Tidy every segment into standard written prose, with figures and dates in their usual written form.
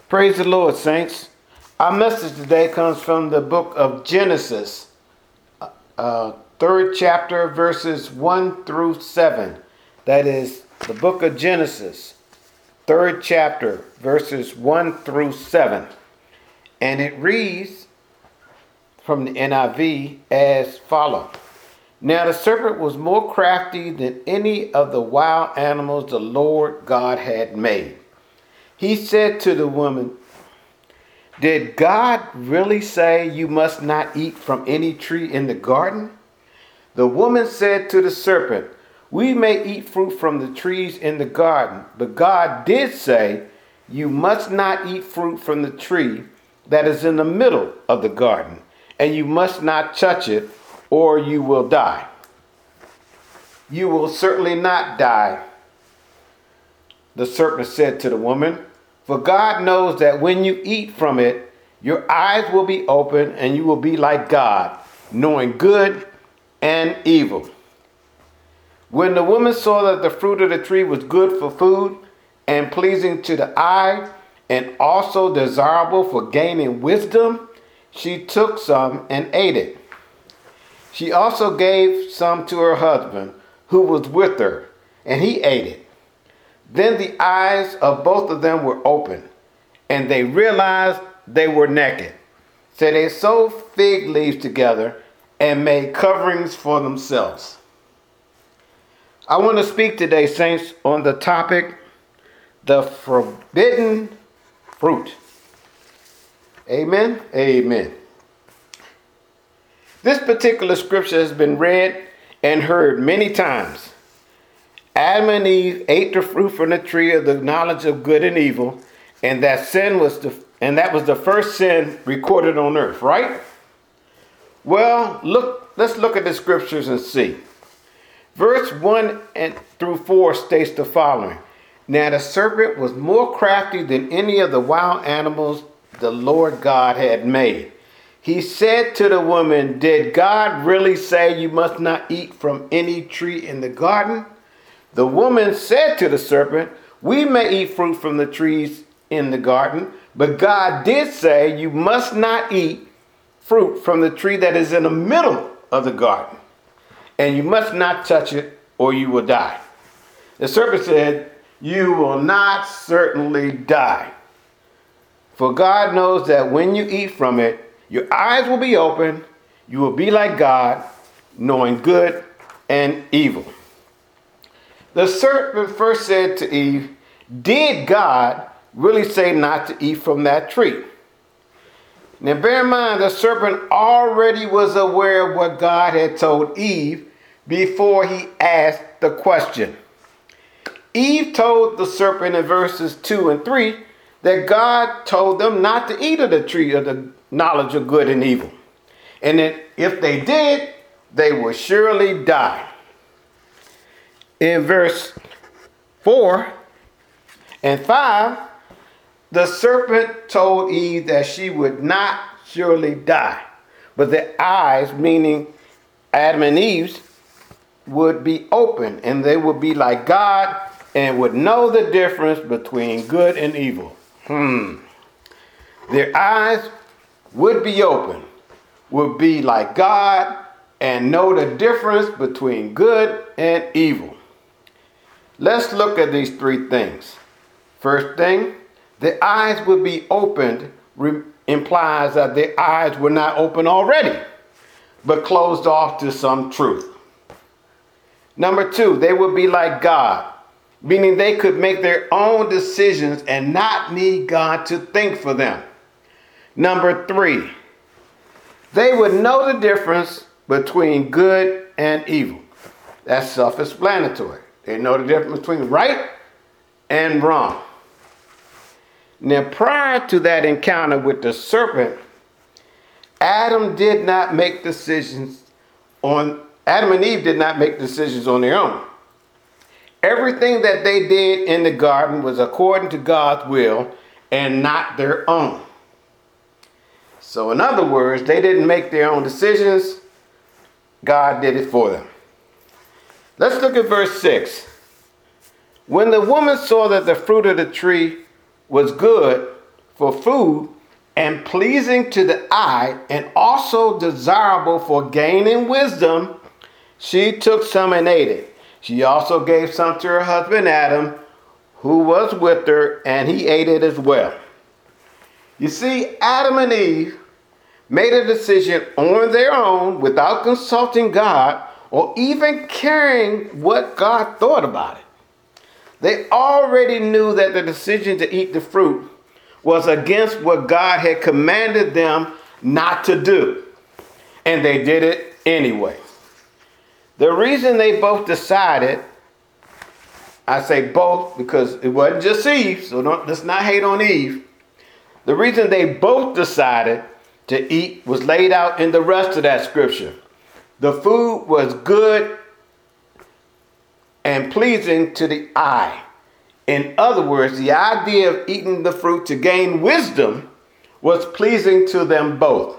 Praise the Lord, saints. Our message today comes from the book of Genesis, third chapter, verses 1 through 7. That is the book of Genesis, third chapter, verses 1 through 7. And it reads from the NIV as follows. Now the serpent was more crafty than any of the wild animals the Lord God had made. He said to the woman, "Did God really say you must not eat from any tree in the garden?" The woman said to the serpent, "We may eat fruit from the trees in the garden, but God did say you must not eat fruit from the tree that is in the middle of the garden, and you must not touch it, or you will die." "You will certainly not die," the serpent said to the woman, "for God knows that when you eat from it, your eyes will be open and you will be like God, knowing good and evil." When the woman saw that the fruit of the tree was good for food and pleasing to the eye and also desirable for gaining wisdom, she took some and ate it. She also gave some to her husband who was with her, and he ate it. Then the eyes of both of them were opened, and they realized they were naked. So they sewed fig leaves together and made coverings for themselves. I want to speak today, saints, on the topic, the forbidden fruit. Amen? Amen. This particular scripture has been read and heard many times. Adam and Eve ate the fruit from the tree of the knowledge of good and evil, and that was the first sin recorded on earth, right? Well, let's look at the scriptures and see. Verse 1 through 4 states the following. Now the serpent was more crafty than any of the wild animals the Lord God had made. He said to the woman, "Did God really say you must not eat from any tree in the garden?" The woman said to the serpent, "We may eat fruit from the trees in the garden, but God did say you must not eat fruit from the tree that is in the middle of the garden, and you must not touch it or you will die." The serpent said, "You will not certainly die. For God knows that when you eat from it, your eyes will be open, you will be like God, knowing good and evil." The serpent first said to Eve, "Did God really say not to eat from that tree?" Now bear in mind, the serpent already was aware of what God had told Eve before he asked the question. Eve told the serpent in verses 2 and 3 that God told them not to eat of the tree of the knowledge of good and evil, and that if they did, they would surely die. In verse 4 and 5, the serpent told Eve that she would not surely die, but their eyes, meaning Adam and Eve's, would be open, and they would be like God and would know the difference between good and evil. Their eyes would be open, would be like God, and know the difference between good and evil. Let's look at these three things. First thing, the eyes would be opened implies that their eyes were not open already, but closed off to some truth. Number two, they would be like God, meaning they could make their own decisions and not need God to think for them. Number three, they would know the difference between good and evil. That's self-explanatory. They know the difference between right and wrong. Now, prior to that encounter with the serpent, Adam and Eve did not make decisions on their own. Everything that they did in the garden was according to God's will and not their own. So in other words, they didn't make their own decisions. God did it for them. Let's look at verse 6. When the woman saw that the fruit of the tree was good for food and pleasing to the eye and also desirable for gaining wisdom, she took some and ate it. She also gave some to her husband Adam, who was with her, and he ate it as well. You see, Adam and Eve made a decision on their own without consulting God or even caring what God thought about it. They already knew that the decision to eat the fruit was against what God had commanded them not to do. And they did it anyway. The reason they both decided, I say both because it wasn't just Eve, so let's not hate on Eve. The reason they both decided to eat was laid out in the rest of that scripture. The food was good and pleasing to the eye. In other words, the idea of eating the fruit to gain wisdom was pleasing to them both.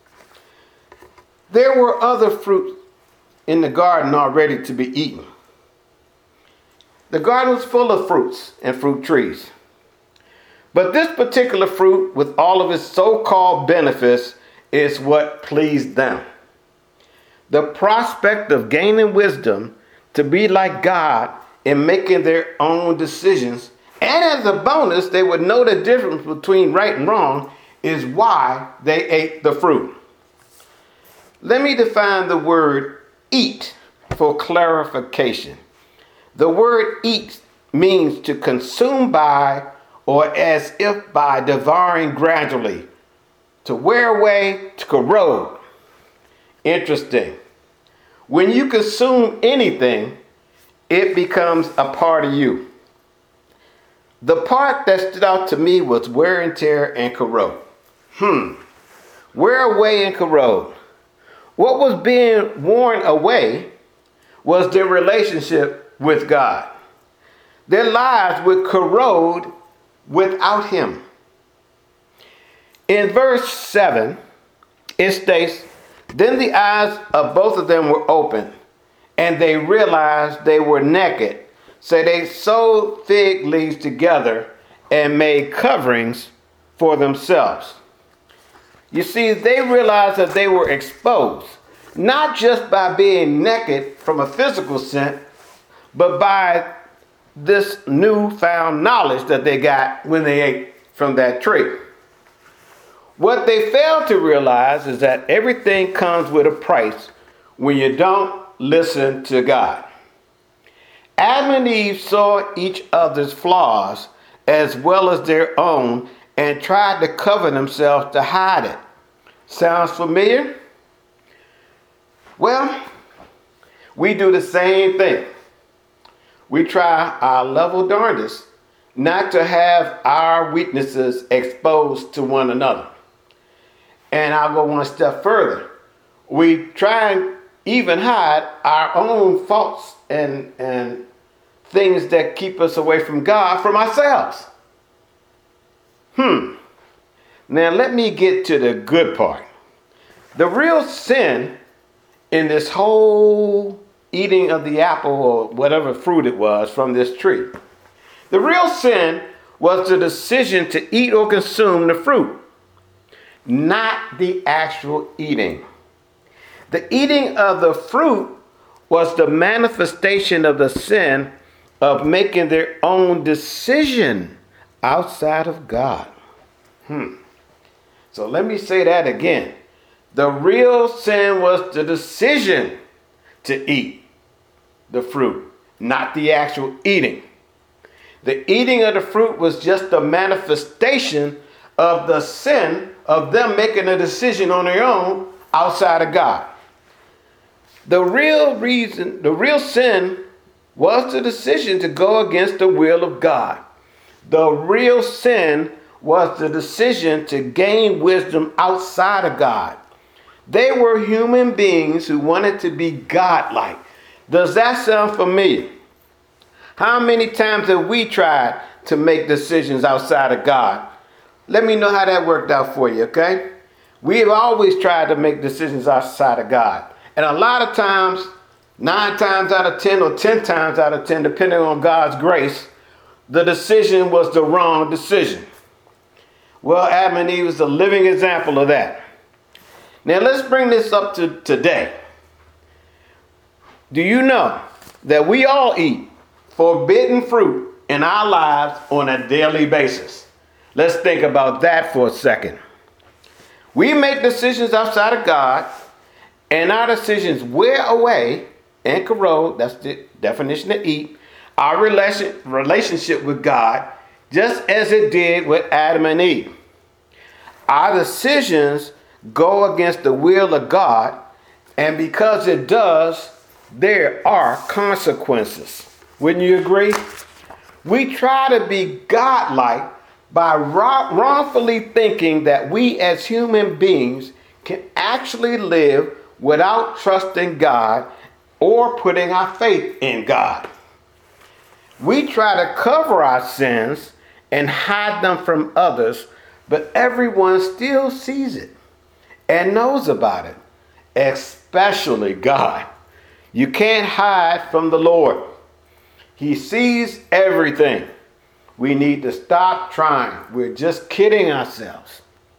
There were other fruit in the garden already to be eaten. The garden was full of fruits and fruit trees. But this particular fruit, with all of its so-called benefits, is what pleased them. The prospect of gaining wisdom to be like God in making their own decisions, and as a bonus, they would know the difference between right and wrong, is why they ate the fruit. Let me define the word eat for clarification. The word eat means to consume by or as if by devouring gradually, to wear away, to corrode. Interesting. When you consume anything, it becomes a part of you. The part that stood out to me was wear and tear and corrode. Wear away and corrode. What was being worn away was their relationship with God. Their lives would corrode without him. In verse 7, it states, "Then the eyes of both of them were opened, and they realized they were naked. So they sewed fig leaves together and made coverings for themselves." You see, they realized that they were exposed, not just by being naked from a physical sense, but by this newfound knowledge that they got when they ate from that tree. What they failed to realize is that everything comes with a price when you don't listen to God. Adam and Eve saw each other's flaws as well as their own and tried to cover themselves to hide it. Sounds familiar? Well, we do the same thing. We try our level darndest not to have our weaknesses exposed to one another. And I'll go one step further. We try and even hide our own faults and things that keep us away from God from ourselves. Now let me get to the good part. The real sin in this whole eating of the apple or whatever fruit it was from this tree, the real sin was the decision to eat or consume the fruit, not the actual eating. The eating of the fruit was the manifestation of the sin of making their own decision outside of God. So let me say that again. The real sin was the decision to eat the fruit, not the actual eating. The eating of the fruit was just the manifestation of the sin of them making a decision on their own outside of God. The real sin was the decision to go against the will of God. The real sin was the decision to gain wisdom outside of God. They were human beings who wanted to be godlike. Does that sound familiar? How many times have we tried to make decisions outside of God? Let me know how that worked out for you, okay? We have always tried to make decisions outside of God. And a lot of times, 9 times out of 10 or 10 times out of 10, depending on God's grace, the decision was the wrong decision. Well, Adam and Eve is a living example of that. Now let's bring this up to today. Do you know that we all eat forbidden fruit in our lives on a daily basis? Let's think about that for a second. We make decisions outside of God, and our decisions wear away and corrode, that's the definition of eat, our relationship with God, just as it did with Adam and Eve. Our decisions go against the will of God, and because it does, there are consequences. Wouldn't you agree? We try to be godlike by wrongfully thinking that we as human beings can actually live without trusting God or putting our faith in God. We try to cover our sins and hide them from others, but everyone still sees it and knows about it, especially God. You can't hide from the Lord. He sees everything. We need to stop trying. We're just kidding ourselves.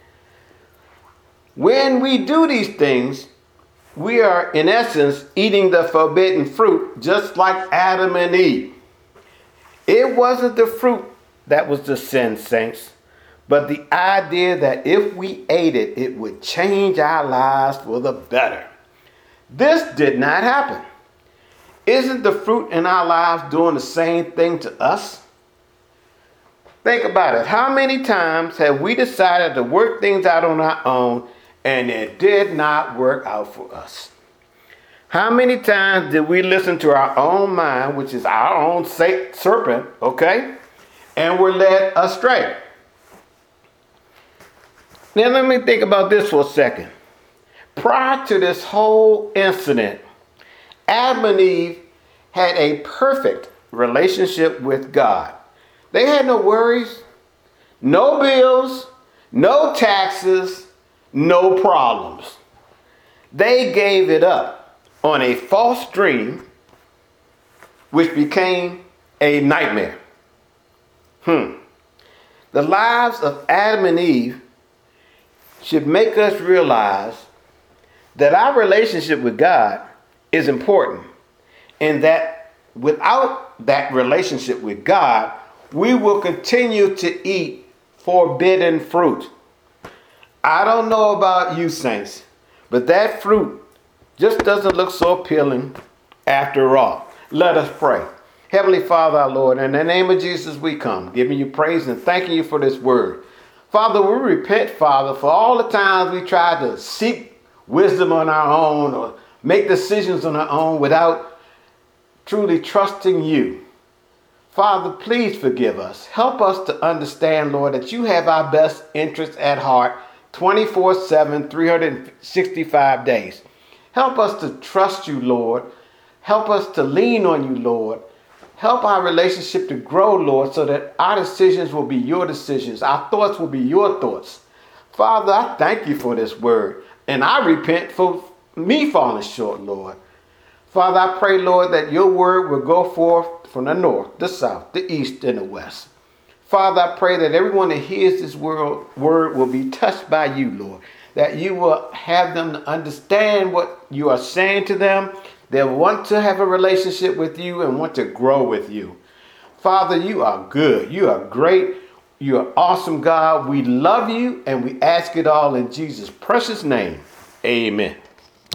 When we do these things, we are in essence eating the forbidden fruit, just like Adam and Eve. It wasn't the fruit that was the sin, saints, but the idea that if we ate it, it would change our lives for the better. This did not happen. Isn't the fruit in our lives doing the same thing to us? Think about it. How many times have we decided to work things out on our own and it did not work out for us? How many times did we listen to our own mind, which is our own serpent, okay, and were led astray? Now let me think about this for a second. Prior to this whole incident, Adam and Eve had a perfect relationship with God. They had no worries, no bills, no taxes, no problems. They gave it up on a false dream, which became a nightmare. The lives of Adam and Eve should make us realize that our relationship with God is important, and that without that relationship with God, we will continue to eat forbidden fruit. I don't know about you, saints, but that fruit just doesn't look so appealing after all. Let us pray. Heavenly Father, our Lord, in the name of Jesus we come, giving you praise and thanking you for this word. Father, we repent, Father, for all the times we tried to seek wisdom on our own or make decisions on our own without truly trusting you. Father, please forgive us. Help us to understand, Lord, that you have our best interests at heart 24/7, 365 days. Help us to trust you, Lord. Help us to lean on you, Lord. Help our relationship to grow, Lord, so that our decisions will be your decisions. Our thoughts will be your thoughts. Father, I thank you for this word, and I repent for me falling short, Lord. Father, I pray, Lord, that your word will go forth from the north, the south, the east, and the west. Father, I pray that everyone that hears this word will be touched by you, Lord, that you will have them to understand what you are saying to them. They want to have a relationship with you and want to grow with you. Father, you are good. You are great. You are awesome, God. We love you, and we ask it all in Jesus' precious name. Amen.